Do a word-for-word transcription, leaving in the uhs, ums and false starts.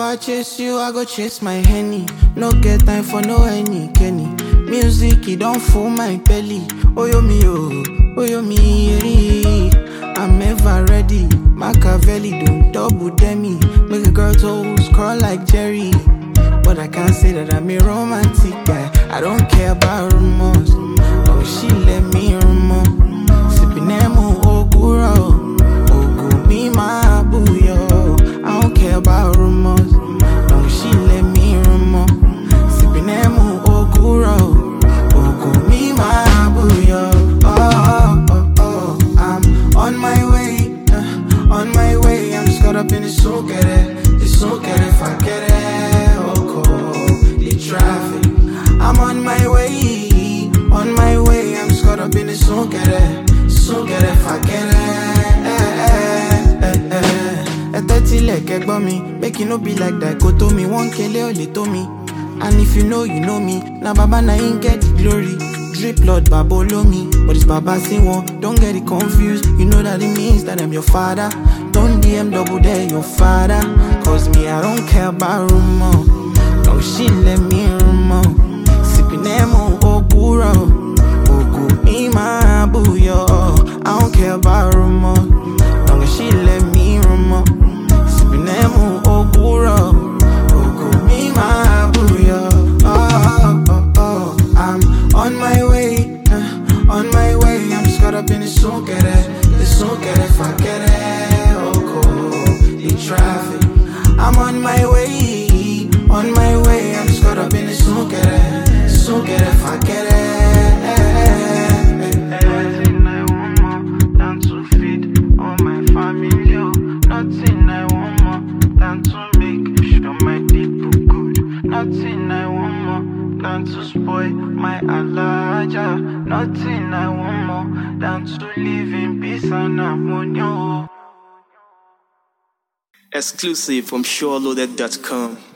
I chase you, I go chase my Henny. No get time for no any Kenny. Music, it don't fool my belly. Oh, yo, me, oh, oh, yo, me, I'm ever ready. Machiavelli, don't double demi. Make a girl toes curl like Jerry. But I can't say that I'm a romantic guy. I don't care about rumors. Oh, she let me rumor. Sipping emo, oh, gura, oh, go me, my boo, yo. I don't care about rumors. No, she let me rumor. Sipping emo, oh, gura, oh, go me, my boo, yo. Oh, oh, oh, oh. I'm on my way, uh, on my way. I'm just caught up in the so get it. The so get it, if I get it. Traffic. I'm on my way, on my way. I'm just caught up in the so get it, so get it, if I get it. A thirty leg egg by me, make it no be like that. Go to me, one kele or to me. And if you know, you know me. Now Baba na ain't get the glory. Drip Lord Babolo me, but it's Baba sing one. Don't get it confused. You know that it means that I'm your father. Don't D M double dare your father. Cause me, I don't care about rumor. Oh, she let me rumor. Sipping emo, oh, gura, oh, go me, my boo, yo. I don't care about rumor. Long as she let me rumor. Sipping emo, oh, gura, oh, go me, my boo, yo. Oh, oh, oh, oh. I'm on my way, uh, on my way. I'm just caught up in the so get it, the so get it, if I get it. Oh, cool, the traffic. I'm on my way. On my way, I'm just caught up in the so get it, so get it, if I get it. Nothing I want more than to feed all my family. Oh. Nothing I want more than to make sure my people good. Nothing I want more than to spoil my alaja. Nothing I want more than to live in peace and harmony. Oh. Exclusive from SureLoaded dot com.